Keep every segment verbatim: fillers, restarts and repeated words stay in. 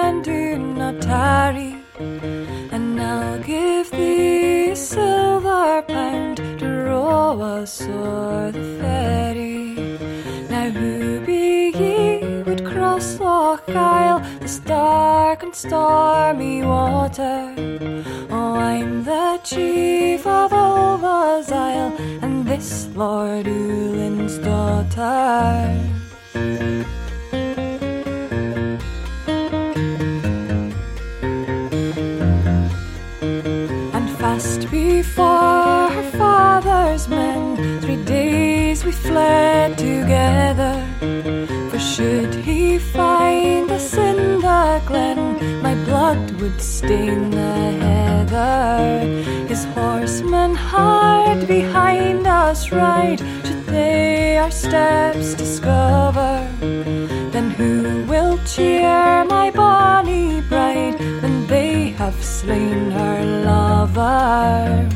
friend, do not tarry, and I'll give thee a silver pound to row us o'er the ferry. Now who be ye would cross Loch Isle, this dark and stormy water? Oh, I'm the chief of Ulva's Isle, and this Lord Ulin's daughter. And fast before her father's men, three days we fled together. For should he find us in the glen, my blood would stain the heather. His horsemen hard behind us ride, should they our steps discover. Then who will cheer my bonny bride when they have slain her lover?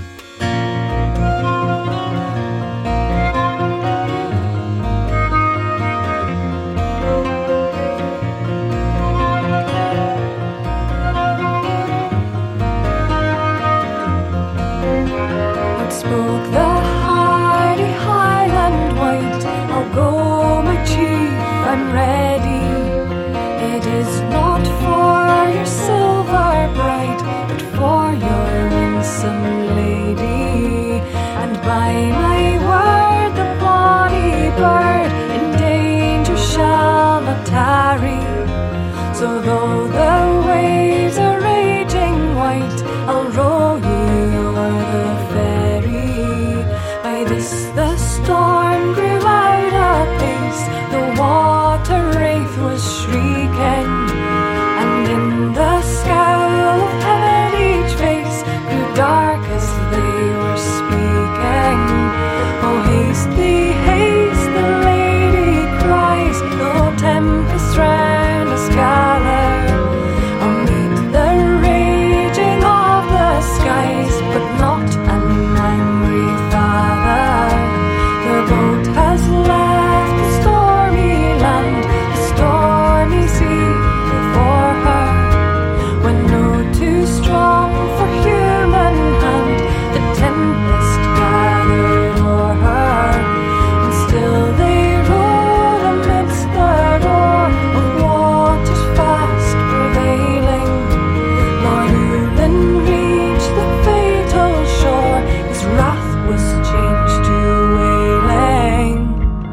Spoke the hardy Highland wight, I'll go, my chief, I'm ready. It is not for your silver bride, but for your winsome lady. And by my word, the bonny bird in danger shall not tarry. So though the waves are raging white, I'll row ye o'er the ferry. By this the storm grew out apace, the water wraith was shrieking, and in the scowl of heaven each face grew dark as they were speaking. Oh, haste thee, haste, the lady cries, though tempest round us gather. I'll meet the raging of the skies, but not an angry father. The boat has left the stormy land, the stormy sea before her. When no too strong for human hand, the tempest gathered o'er her. And still they rode amidst the roar of waters fast prevailing. Lord Ulin reached the fatal shore, his wrath was changed to wailing.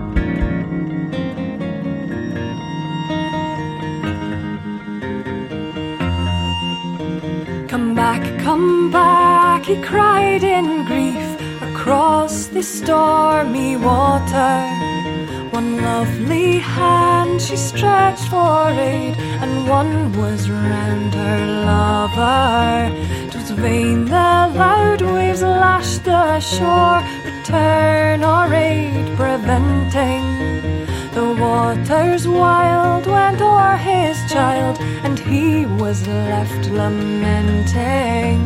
Come back, come back, he cried in grief, across the stormy water. One lovely hand she stretched for aid, and one was round her lover. 'Twas vain the loud waves lashed the shore, return or aid preventing. The waters wild went o'er his child, and he was left lamenting.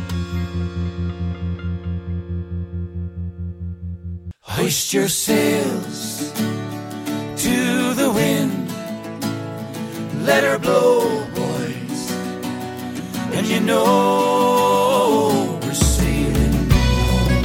Hoist your sails to the wind, let her blow, boys, and you know we're sailing home.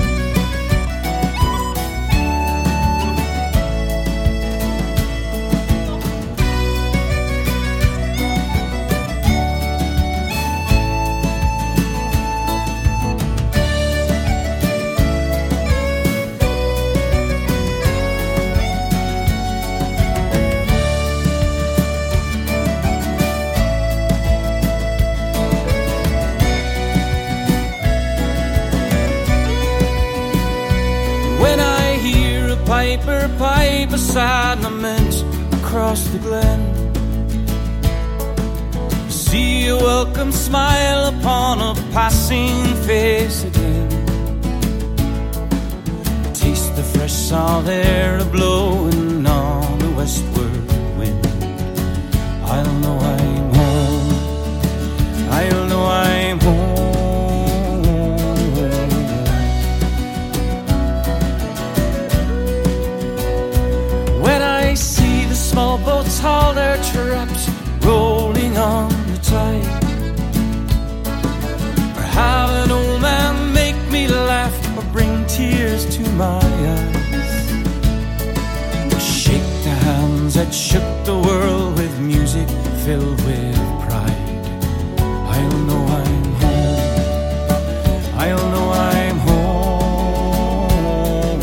Piper, pipe a sad lament across the glen. See a welcome smile upon a passing face again. Taste the fresh salt air a-blowing on the westward wind. I'll know I'm home, I'll know I'm home. When I see the small boats haul their traps, rolling on the into my eyes. Shake the hands that shook the world with music filled with pride. I'll know I'm home. I'll know I'm home.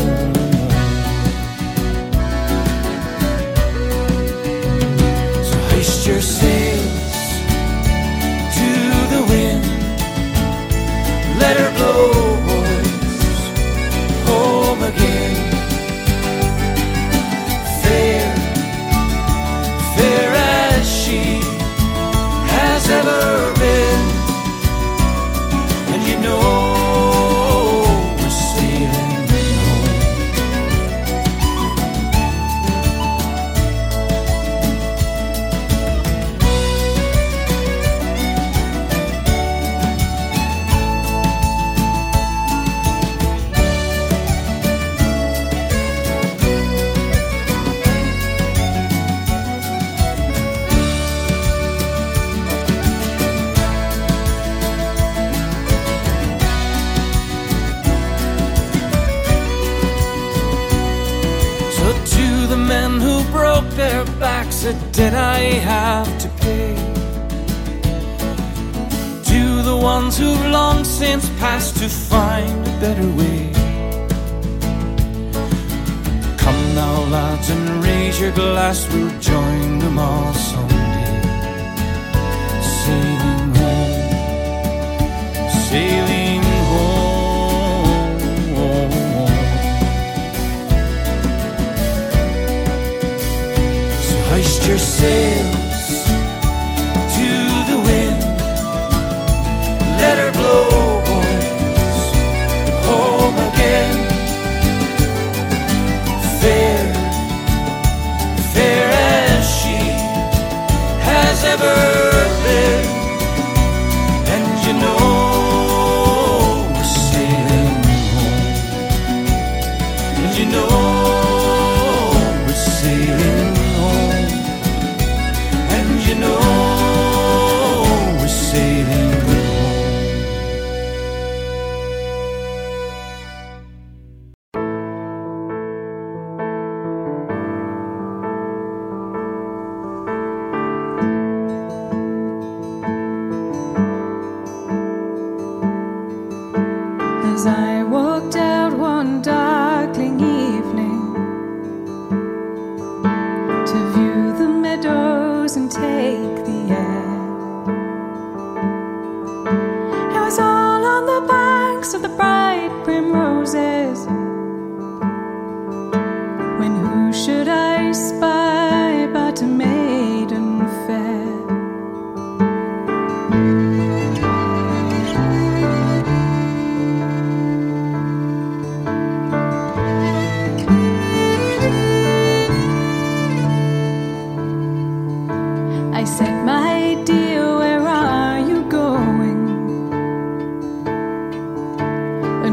So hoist your sails to the wind. Let her blow, boys, home again. Fair, fair as she has ever been. And you know we're sailing home. So to the men who broke their backs, a debt I have to pay. To the ones who've long since passed to find a better way. Come now, lads, and raise your glass. We'll join them all someday. Sailing home, sailing home. So hoist your sails to the wind. Let her blow, boys, home again. Fair, fair as she has ever been. And you know we're sailing home. And you know we're sailing home. And you know we're sailing home. As I walked out one darkling evening to view the meadows and take the air, it was all on the banks of the bright primroses, when who should I spy but a maiden fair? I said, my dear, where are you going?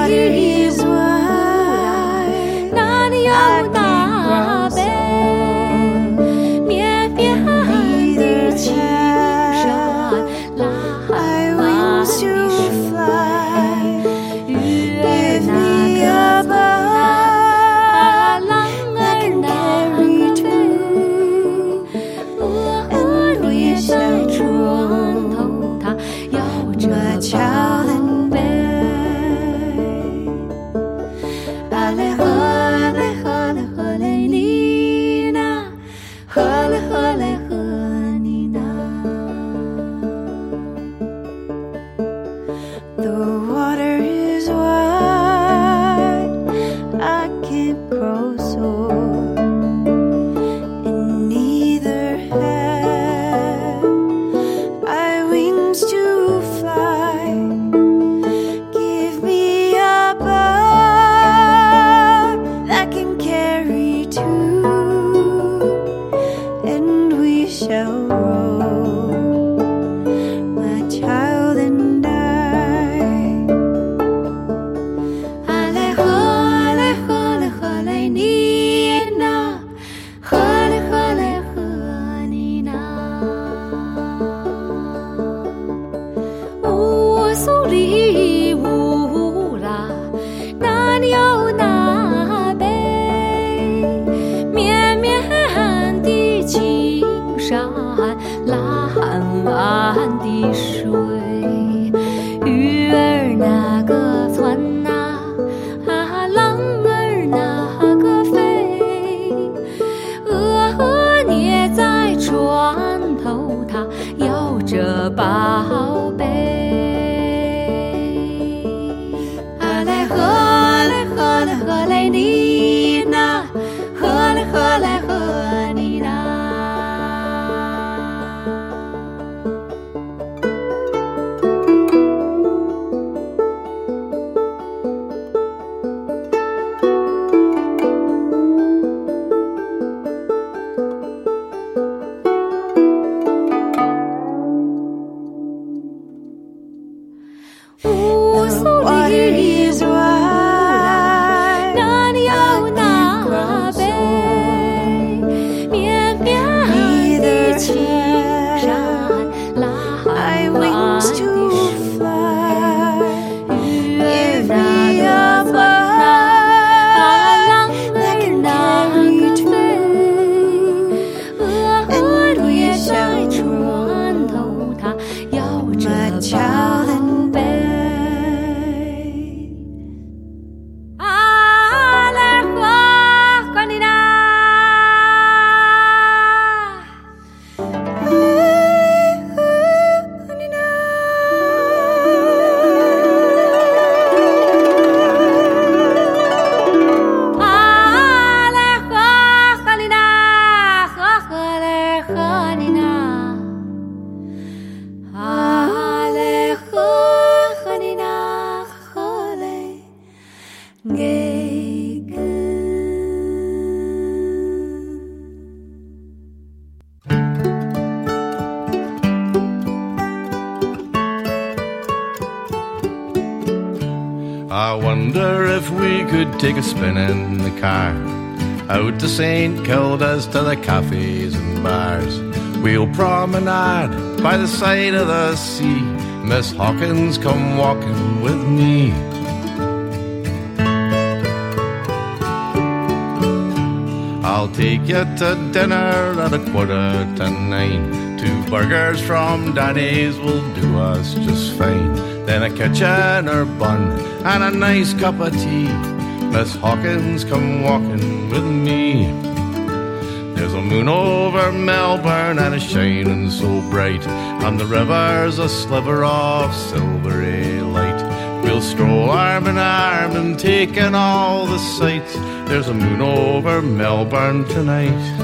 is wide, 哪里有那北，绵绵的青山，蓝蓝的水，鱼儿那个啊，浪儿那个飞，鹅也在船头，它摇着桥的背。啊嘞呵嘞呵嘞呵嘞你那，呵嘞呵嘞呵你那。The water is wide, I can't grow sore, and neither have I wings to fly. Give me a boat that can carry two, and we shall row, my child and I. 啊嘞呵嘞呵嘞呵嘞你那，呵嘞呵嘞呵你那。乌苏里乌拉，哪里有那北，绵绵的青山，蓝蓝的水，鱼儿那个窜呐，啊，浪儿那个飞，鹅捏在船头，它摇着宝贝。啊嘞呵嘞呵嘞呵嘞你那，呵嘞呵嘞呵你那。乌苏里乌拉，哪里有那北，绵绵的青山，蓝蓝的水，鱼儿那个窜呐，浪儿那个飞，鹅也在船头，它摇着桥的背。啊嘞呵呵你那，你那。啊嘞呵呵你那，呵呵嘞呵你那。啊嘞呵呵你那，呵嘞给个。 I wonder if we could take a spin in the car out to Saint Kilda's to the cafes and bars. We'll promenade by the side of the sea. Miss Hawkins, come walking with me. I'll take you to dinner at a quarter to nine. Two burgers from Danny's will do us just fine. Then a Kitchener bun and a nice cup of tea. Miss Hawkins, come walking with me. There's a moon over Melbourne and it's shining so bright, and the river's a sliver of silvery light. We'll stroll arm in arm and take in all the sights. There's a moon over Melbourne tonight.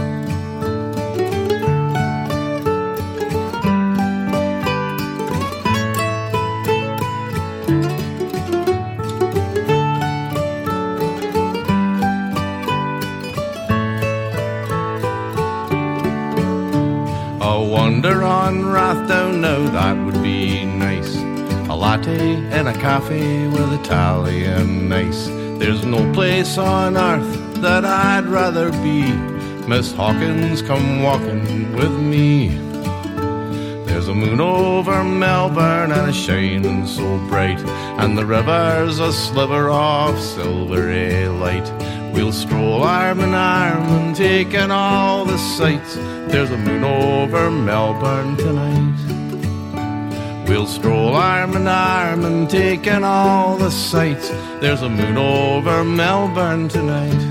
A wander on Rathdown now, that would be nice. A latte and a coffee with Italian ice. There's no place on earth that I'd rather be. Miss Hawkins, come walking with me. There's a moon over Melbourne and it's shining so bright, and the river's a sliver of silvery light. We'll stroll arm in arm and take in all the sights. There's a moon over Melbourne tonight. We'll stroll arm in arm and take in all the sights. There's a moon over Melbourne tonight.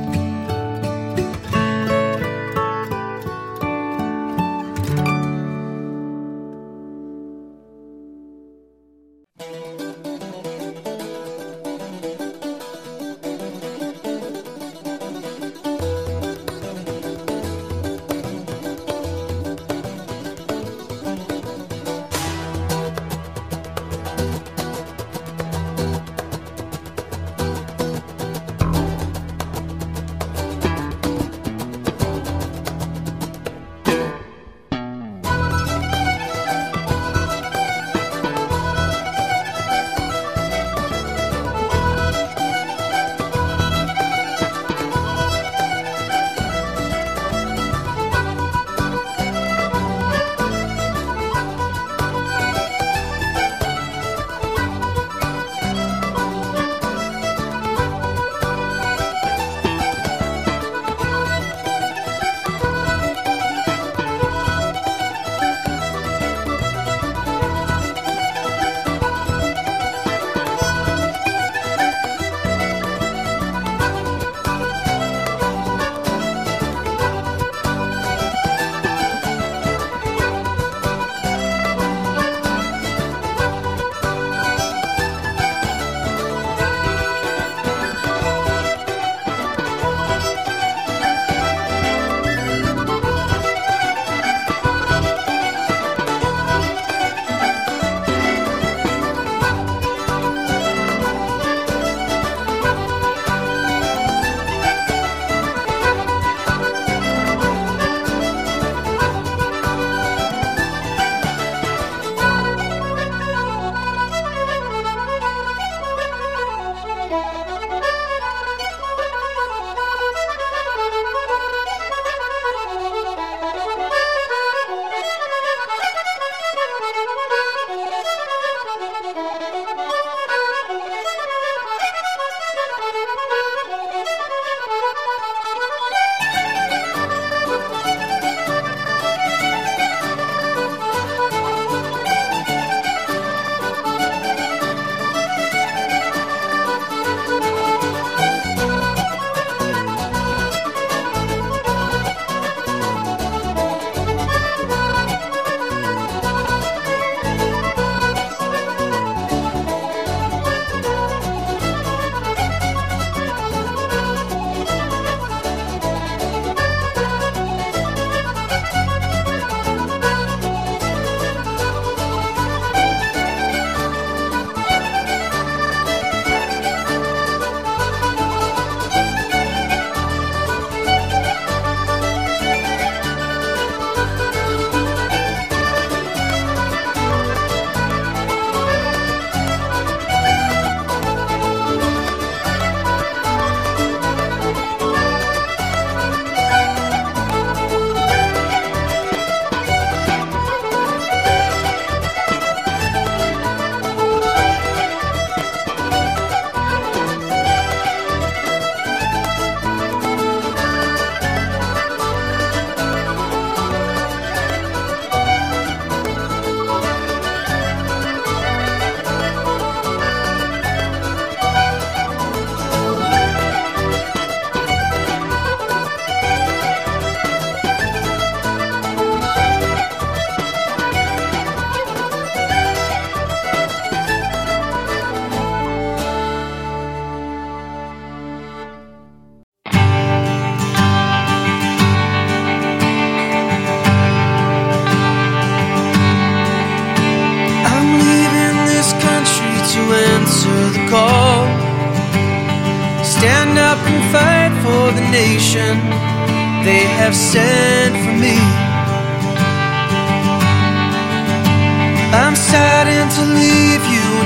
stand up and fight for the nation they have sent for me. I'm saddened to leave you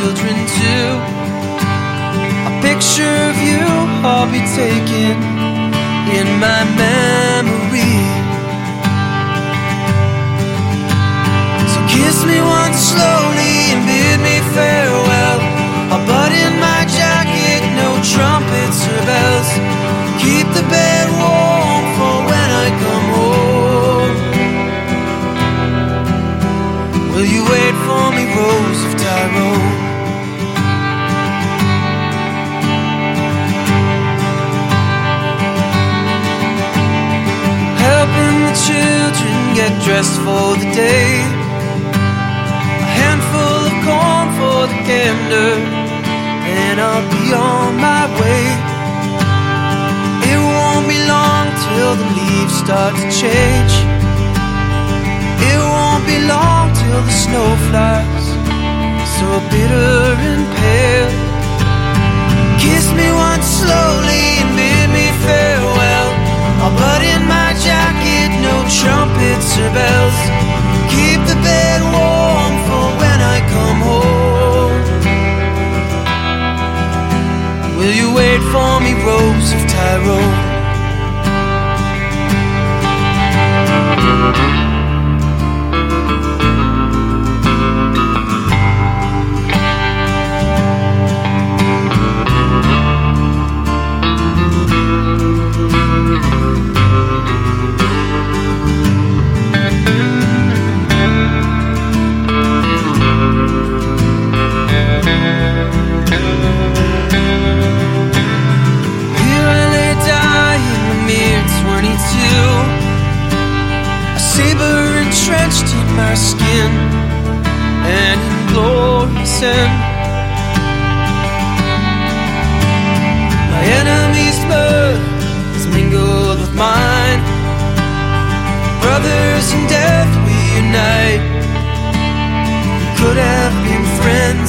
children too. A picture of you I'll be taking in my memory. So kiss me once slowly and bid me farewell. I'll button my jacket, no trumpets or bells. Keep the bed warm for when I come home. Will you wait for me, Rose of Tyrone? Helping the children get dressed for the day. A handful of corn for the gander, and I'll be on my way. It won't be long till the leaves start to change. It won't be long till the snow flies, so bitter and pale. Kiss me once slowly and bid me farewell. I'll button my jacket, no trumpets or bells. Keep the bed warm for when I come home. Will you wait for me, Rose of Tyrone? Entrenched in my skin and in glorious end. My enemy's blood is mingled with mine. Brothers in death we unite. We could have been friends.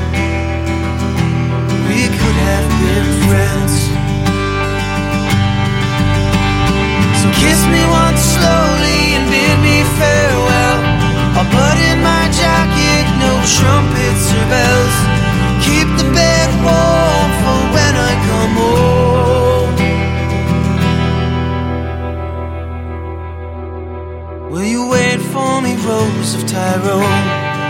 We could have been friends. So kiss me once slowly and bid me farewell. I'll button my jacket, no trumpets or bells. Keep the bed warm for when I come home. Will you wait for me, Rose of Tyrone?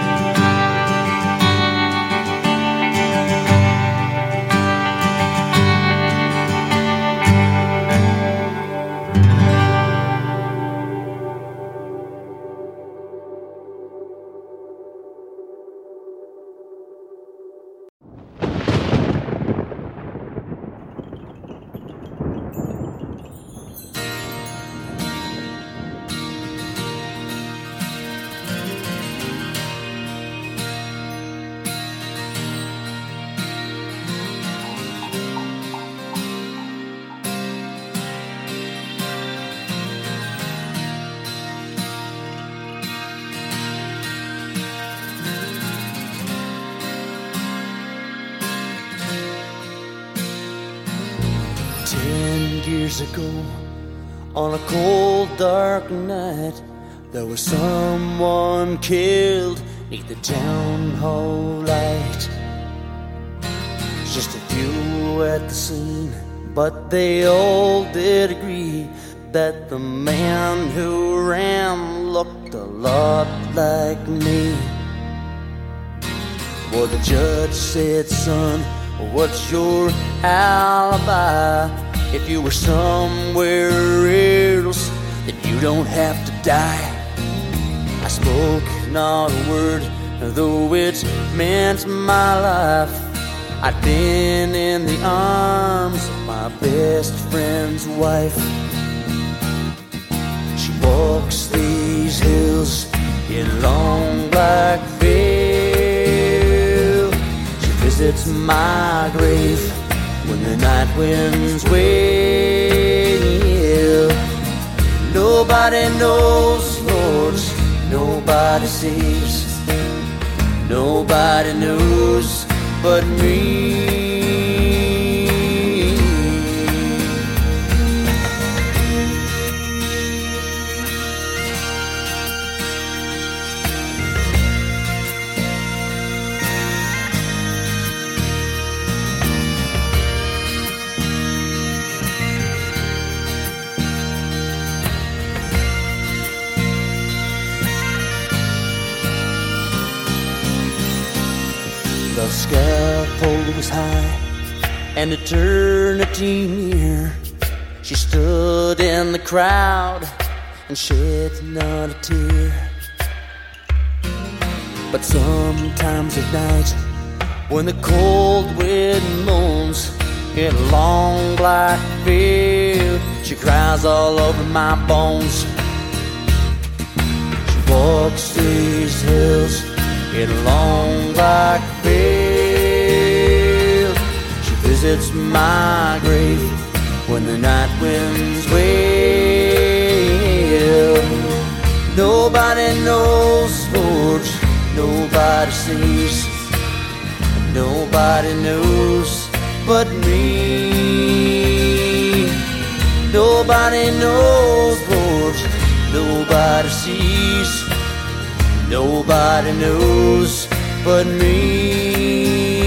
Years ago, on a cold dark night, there was someone killed neath the town hall light. Just a few at the scene, but they all did agree that the man who ran looked a lot like me. Well, the judge said, son, what's your alibi? If you were somewhere else, then you don't have to die. I spoke not a word, though it meant my life. I'd been in the arms of my best friend's wife. She walks these hills in long black veil. She visits my grave when the night winds wail. Nobody knows, Lord, nobody sees. Nobody knows but me. The scaffold was high and eternity near. She stood in the crowd and shed not a tear. But sometimes at night, when the cold wind moans in a long black field, she cries all over my bones. She walks these hills in a long black field. She visits my grave when the night winds wail. Nobody knows, Lord, nobody sees, nobody knows but me. Nobody knows, Lord, nobody sees, nobody knows but me.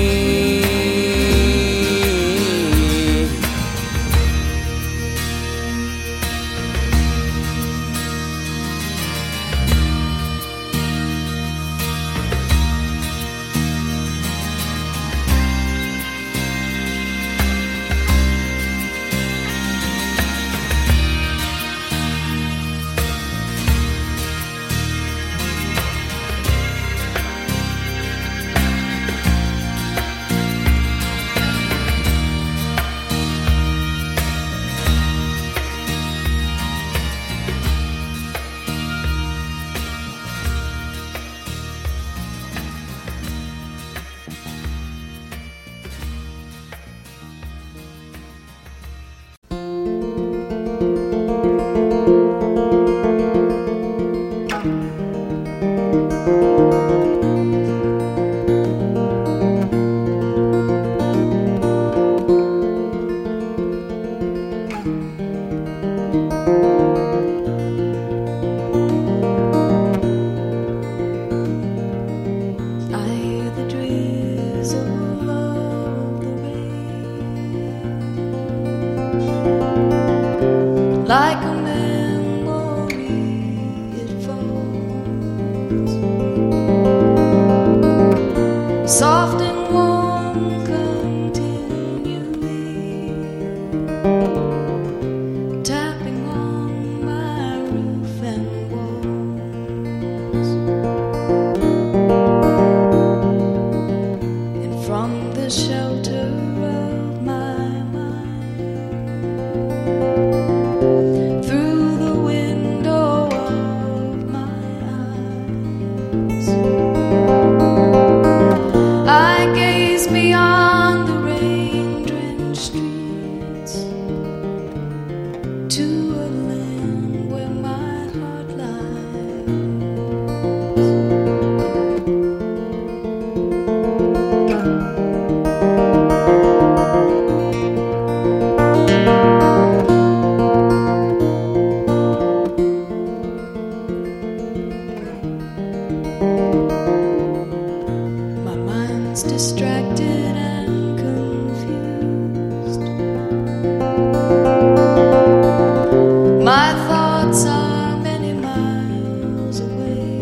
Like a memory it falls, soft and warm continually, tapping on my roof and walls. And from the shelter of my mind, through the window of my eyes, I gaze beyond the rain-drenched streets to a land where my heart lies. My mind's distracted and confused. My thoughts are many miles away.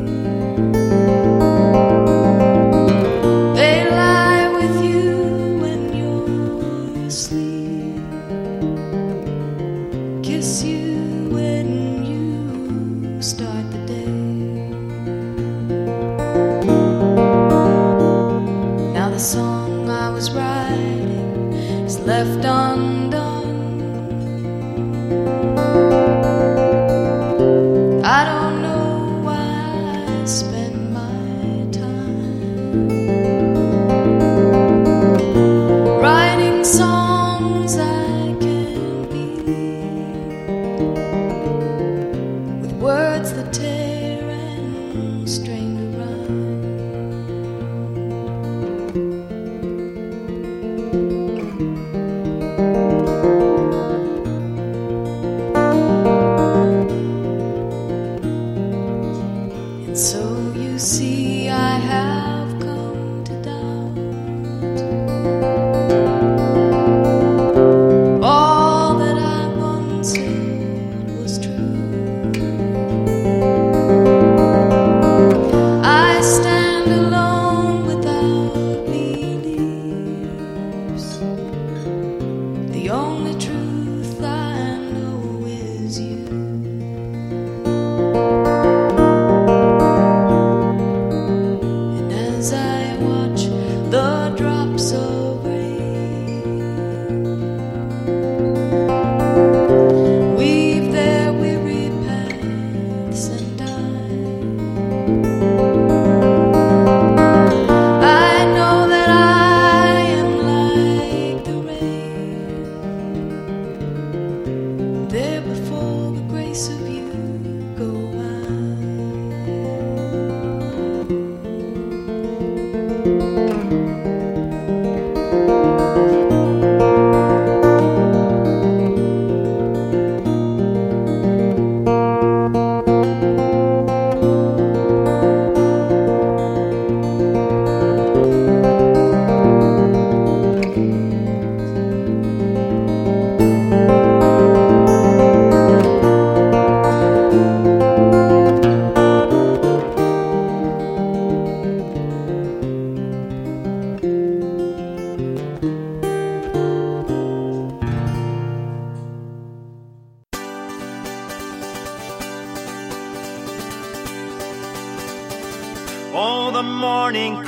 They lie with you when you're asleep, kiss you when you start the day. Now the song I was writing is left undone. I don't know why I spend my time writing songs I can't believe, with words that tear and strain to rhyme. And so you see, I have come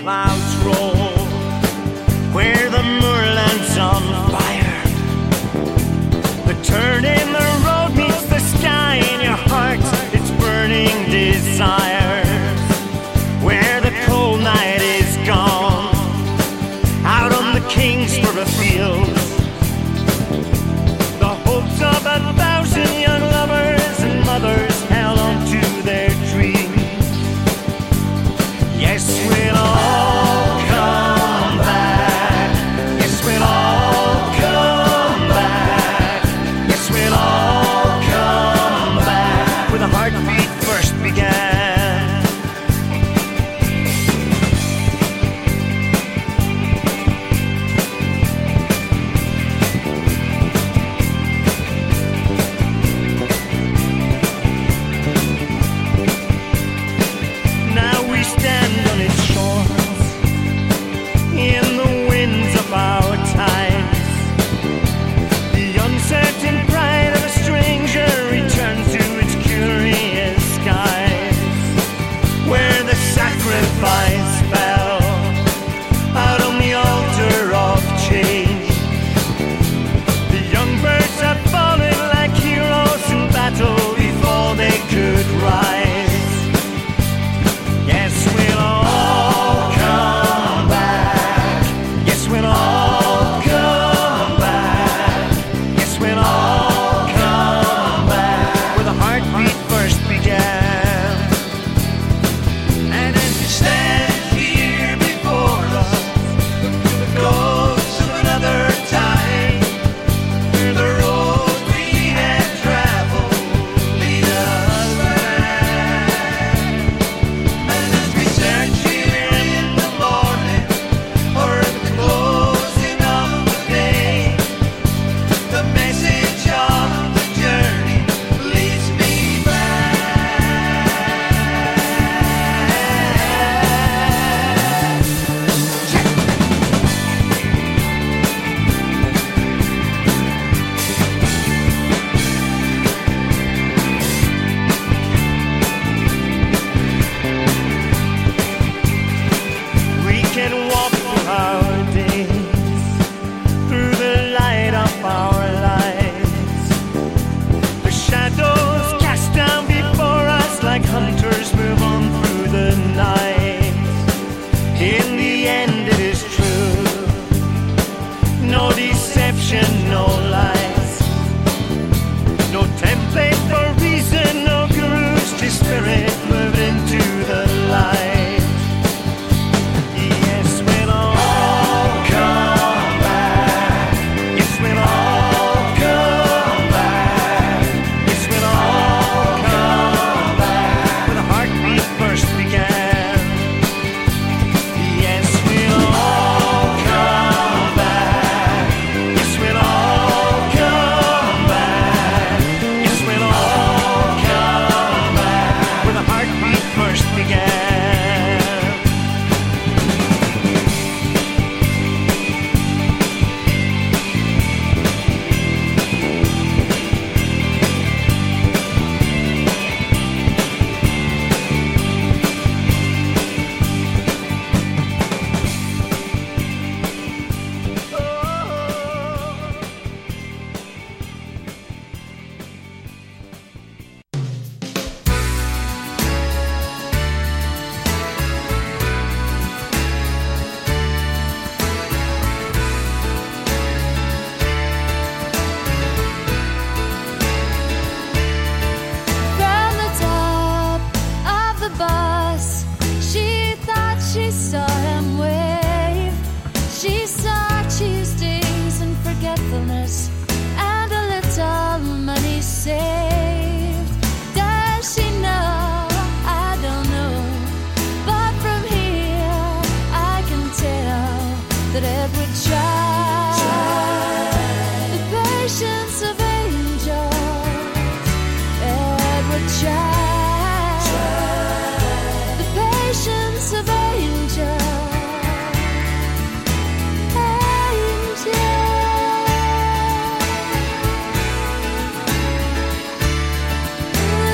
clouds roll, where the moorland's on fire. The turn in the road meets the sky in your heart, it's burning desires. Where the cold night is gone, out on the Kingsborough fields, the hopes of a thousand young lovers and mothers held on to their dreams. Yes, we'll all come back. Yes, we'll all come back. Yes, we'll all come back where the heartbeat first began.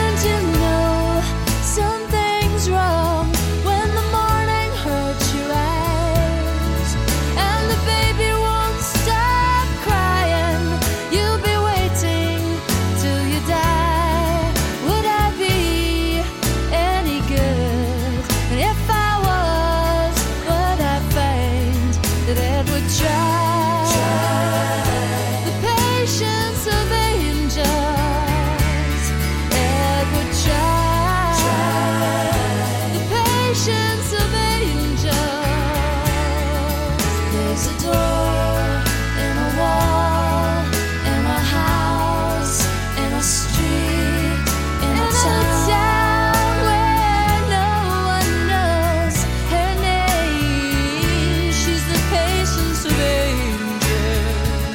Something's wrong when the morning hurts you out. There's a door in a wall, in a house, in a street, in a town where no one knows her name. She's the patience of angels.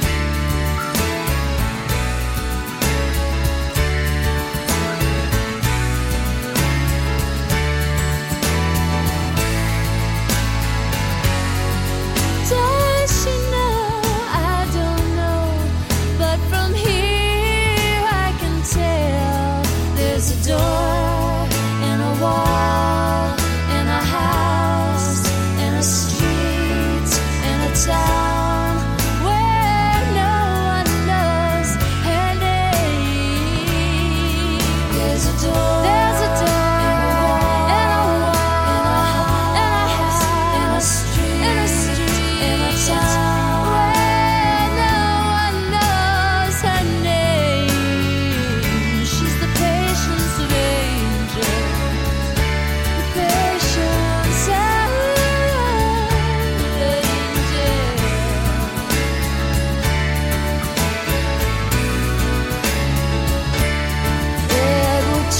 Does she know? I don't know. But from here I can tell there's a door in a wall, in a house, in a street, in a town where no one knows her name. There's a door. There's a door in a wall, in a house, in a street, in a street, in a town where no one knows her name. She's the patience of angels. The patience of angels. Edward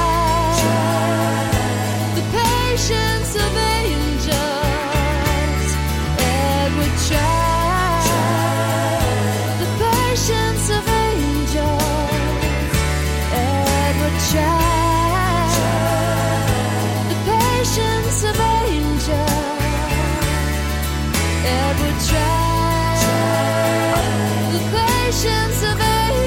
tried the patience of angels. Edward tried the patience of angels. Edward tried the patience of angels. Edward tried the patience of angels.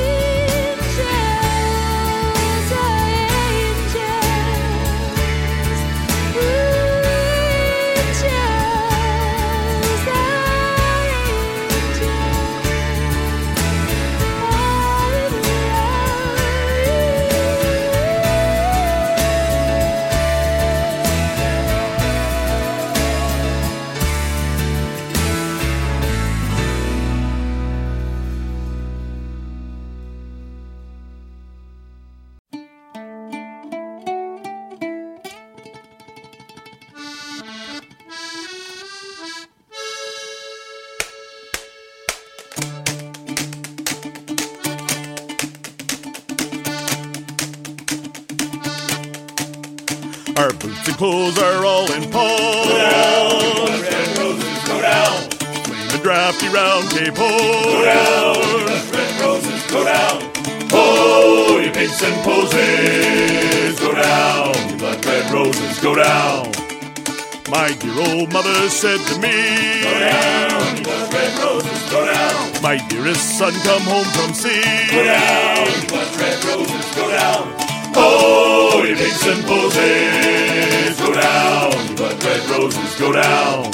Our boots and clothes are all in pawn. Go down, red roses, go down. Playing the drafty round Cape Horn. Go down, red roses, go down. Oh, you pinks and posies, go down. You blood red roses, go down. My dear old mother said to me, Go down, you blood red roses, go down. my dearest son, come home from sea. Go down, you blood red roses, go down. Oh, you pinks and posies, go down. You blood red roses, go down.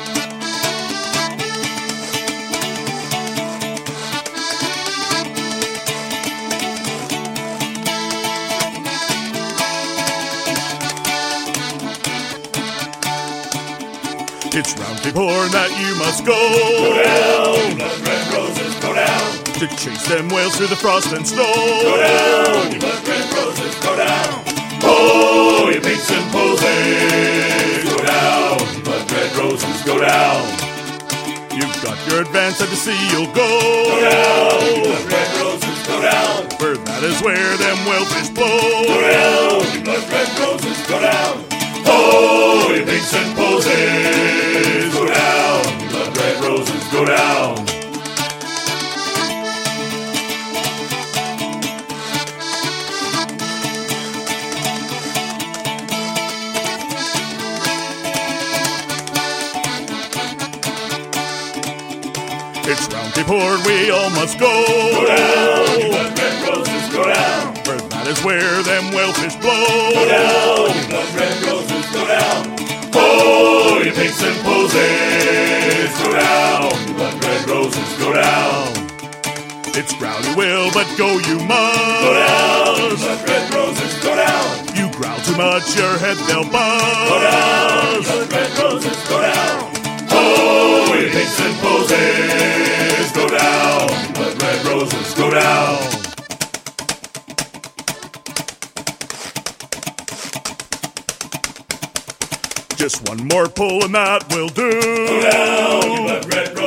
It's round Cape Horn that you must go. Go down, blood red roses, go down. To chase them whales through the frost and snow. Go down, you blood red roses, go down. Oh, you pinks and posies, go down. You blood red roses, go down. You've got your advance at the sea, you'll go. Go down, you blood red roses, go down. For that is where them whalefish blow. Go down, you blood red roses, go down. Oh, you pinks and posies, go down. You blood red roses, go down. It's round Cape Horn we all must go. Go down, you blood red roses, go down. For that is where them whalefish blow. Go down, you blood red roses, go down. Oh, you pinks and posies, go down. You blood red roses, go down. It's growl you will, but go you must. Go down, blood red roses, go down. You growl too much, your head they'll buzz. Go down, blood red roses, go down. Oh, you pinks and posies, go down. Blood red roses, go down. Just one more pull and that will do. Go down, you blood red roses.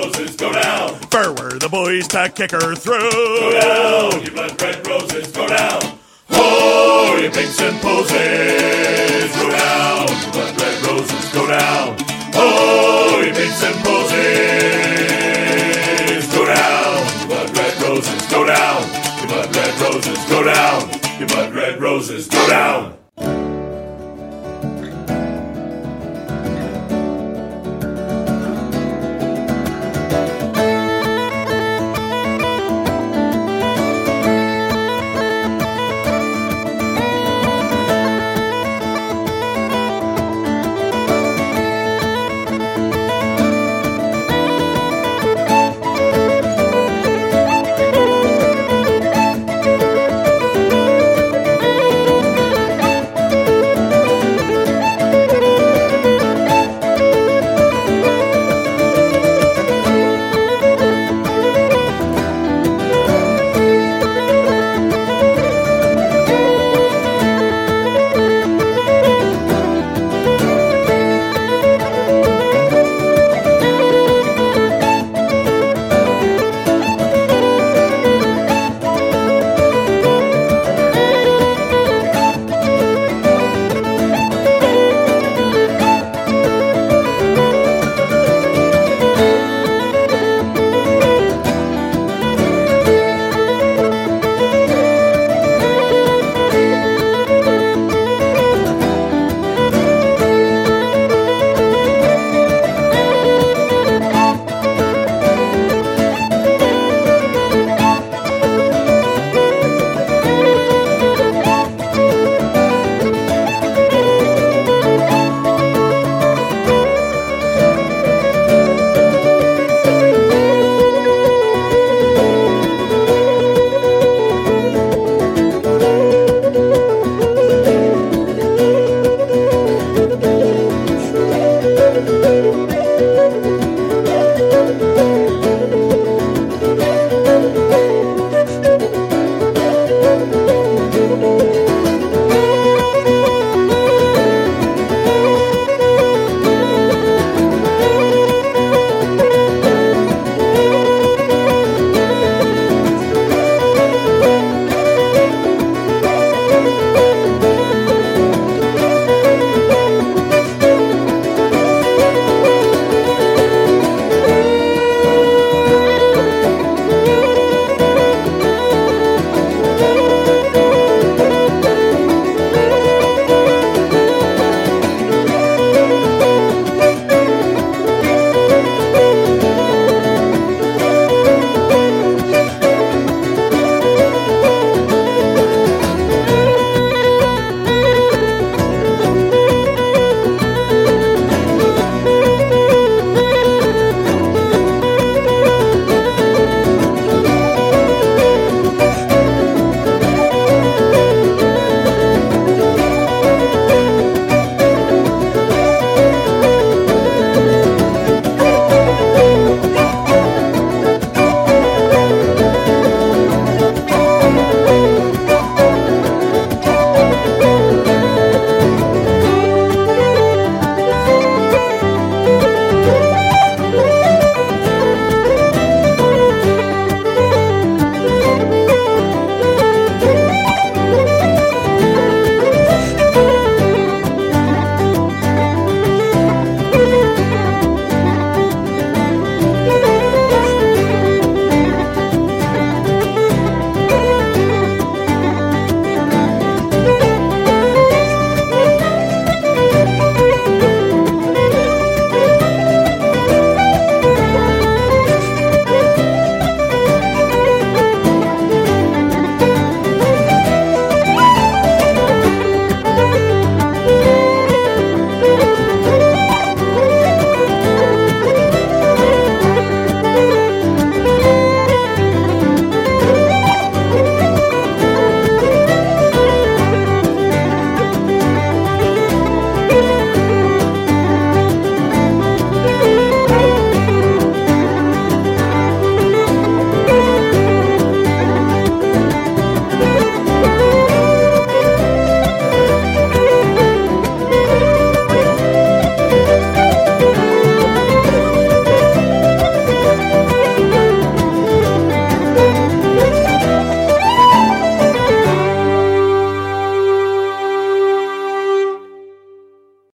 the boys to kick her through. Go down, you blood red roses, go down. Oh, you pinks and posies, go down, you blood red roses, go down. Oh, you pinks and posies, go down, you blood red roses, go down. Your blood red roses, go down. Your blood red roses, go down.